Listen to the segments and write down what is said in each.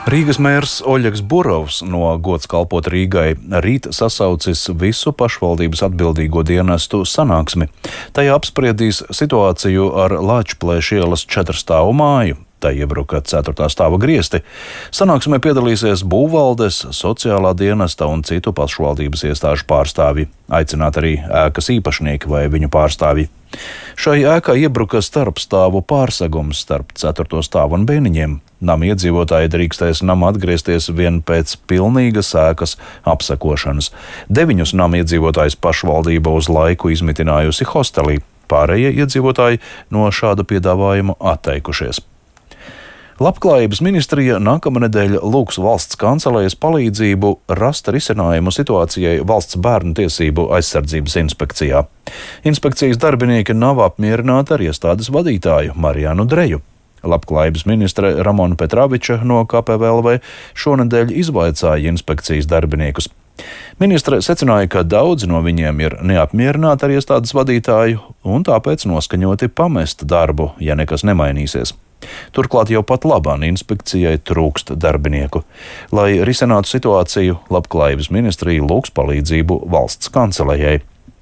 Rīgas mērs Oļegs Burovs no gods kalpot Rīgai rīt sasaucis visu pašvaldības atbildīgo dienestu sanāksmi. Tajā apspriedīs situāciju ar Lāčplēša ielas 4 stāvu māju. Tai iebruka 4. stāva griesti. Sanāksmē piedalīsies būvvaldes, sociālā dienesta un citu pašvaldības iestāžu pārstāvji. Aicināt arī ēkas īpašnieki vai viņu pārstāvji. Šai ēkai iebruka starpstāvu pārsegums starp 4. stāvu un bēniņiem. Nama iedzīvotāji drīkstēs nama atgriezties vien pēc pilnīgas ēkas apsekošanas. 9 nama iedzīvotājus pašvaldība uz laiku izmitinājusi hostelī. Pārējie iedzīvotāji no šāda piedāvājuma atteikušies. Labklājības ministrija nākamnedēļ lūgs valsts kancelējas palīdzību rast risinājumu situācijai Valsts bērnu tiesību aizsardzības inspekcijā. Inspekcijas darbinieki nav apmierināti ar iestādes vadītāju Marianu Dreju. Labklājības ministre Ramona Petraviča no KPVLV šonedēļ izvaicāja inspekcijas darbiniekus. Ministre secināja, ka daudzi no viņiem ir neapmierināti ar iestādes vadītāju un tāpēc noskaņoti pamest darbu, ja nekas nemainīsies. Turklāt jau pat labāk inspekcijai trūkst darbinieku. Lai risinātu situāciju, Labklājības ministrija lūgs palīdzību valsts kancelējai.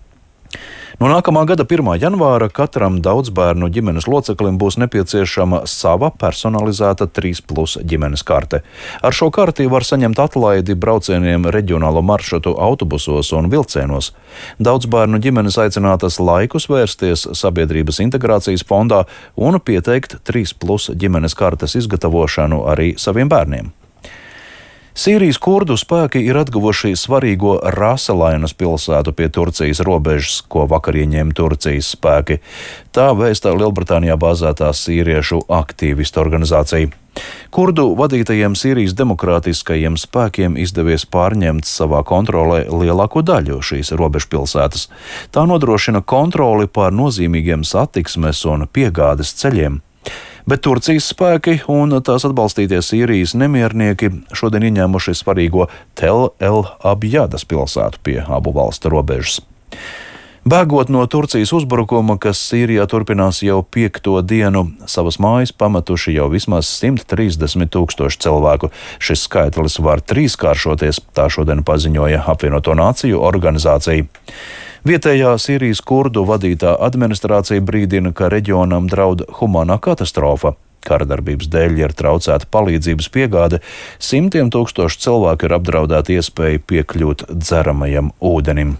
No nākamā gada 1. janvāra katram daudzbērnu ģimenes loceklim būs nepieciešama sava personalizēta 3+ ģimenes karte. Ar šo karti var saņemt atlaidi braucieniem reģionālo maršrutu autobusos un vilcienos. Daudzbērnu ģimenes aicinātas laikus vērsties Sabiedrības integrācijas fondā un pieteikt 3+ ģimenes kartes izgatavošanu arī saviem bērniem. Sīrijas kurdu spēki ir atguvuši svarīgo Rāselainas pilsētu pie Turcijas robežas, ko vakar ieņēma Turcijas spēki. Tā vēsta Lielbritānijā bāzētā sīriešu aktīvistu organizācija. Kurdu vadītajiem Sīrijas demokrātiskajiem spēkiem izdevies pārņemt savā kontrolē lielāko daļu šīs robežpilsētas. Tā nodrošina kontroli pār nozīmīgiem satiksmes un piegādes ceļiem. Bet Turcijas spēki un tās atbalstītie Sīrijas nemiernieki šodien ieņēmuši svarīgo Tel El Abjadas pilsētu pie abu valstu robežas. Bēgot no Turcijas uzbrukuma, kas Sīrijā turpinās jau 5. dienu, savas mājas pametuši jau vismaz 130 000 cilvēku. Šis skaitlis var 3-kāršoties, tā šodien paziņoja Apvienoto Nāciju organizācija. Vietējā Sīrijas kurdu vadītā administrācija brīdina, ka reģionam draud humanā katastrofa. Karadarbības dēļ ir traucēta palīdzības piegāde, 100 000 cilvēku ir apdraudēta iespēja piekļūt dzeramajam ūdenim.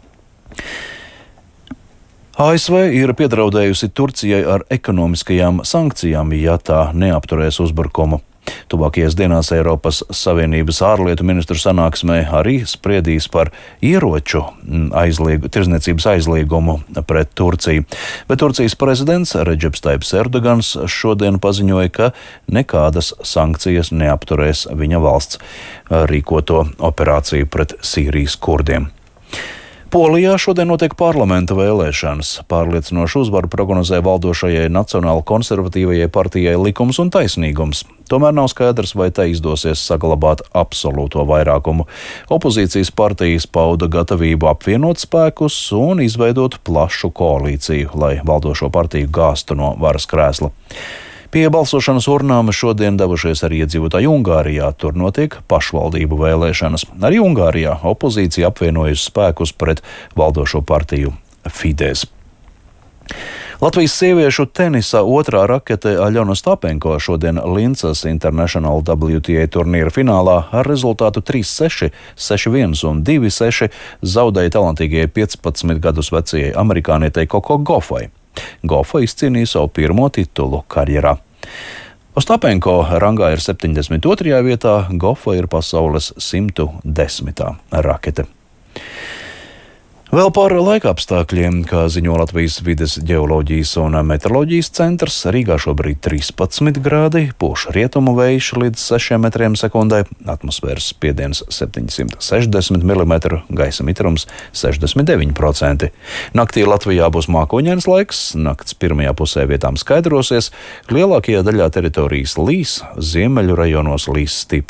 ASV ir piedraudējusi Turcijai ar ekonomiskajām sankcijām, ja tā neapturēs uzbrukumu. Tuvākajās dienās Eiropas Savienības ārlietu ministru sanāksmē arī spriedīs par ieroču tirdzniecības aizliegumu pret Turciju. Bet Turcijas prezidents Redžeps Tajps Erdogans šodien paziņoja, ka nekādas sankcijas neapturēs viņa valsts rīkoto operāciju pret Sīrijas kurdiem. Polijā šodien notiek parlamenta vēlēšanas. Pārliecinošu uzvaru prognozē valdošajai nacionāli konservatīvajai partijai Likums un taisnīgums. Tomēr nav skaidrs, vai tai izdosies saglabāt absolūto vairākumu. Opozīcijas partijas pauda gatavību apvienot spēkus un izveidot plašu koalīciju, lai valdošo partiju gāztu no varas krēsla. Pie balsošanas urnām šodien devušies arī iedzīvotāji Ungārijā. Tur notiek pašvaldību vēlēšanas. Arī Ungārijā opozīcija apvienojusi spēkus pret valdošo partiju Fidesz. Latvijas sieviešu tenisa otrā rakete Aļona Ostapenko šodien Lincas International WTA turnīra finālā ar rezultātu 3-6, 6-1 un 2-6 zaudēja talantīgajai 15 gadus vecajai amerikānietei Koko Gofai. Gofa izcīnīja savu pirmo titulu karjerā. Ostapenko rangā ir 72. vietā, Gofa ir pasaules 110. rakete. Vēl par laikapstākļiem, kā ziņo Latvijas vides ģeoloģijas un meteoroloģijas centrs, Rīgā šobrīd 13 grādi, pūš rietumu vējš līdz 6 metriem sekundē, atmosfēras spiediens 760 mm, gaisa mitrums 69%. Naktī Latvijā būs mākoņains laiks, nakts pirmajā pusē vietām skaidrosies, lielākajā daļā teritorijas līs, ziemeļu rajonos līs stipri.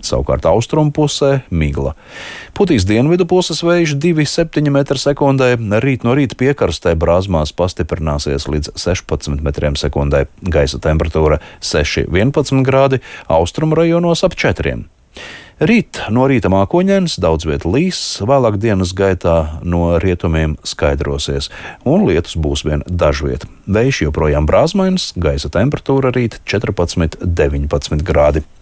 Savukārt austrumu pusē migla. Putīs dienvidu puses vējš 2,7 m/sekundē, rīt no rīta piekrastē brāzmās pastiprināsies līdz 16 m/sekundē. Gaisa temperatūra 6,11 grādi, austrumu rajonos ap 4. Rīt no rīta mākoņdienas, daudz viet līs, vēlāk dienas gaitā no rietumiem skaidrosies, un lietus būs vien dažviet. Vējš joprojām brāzmains, gaisa temperatūra rīt 14,19 grādi.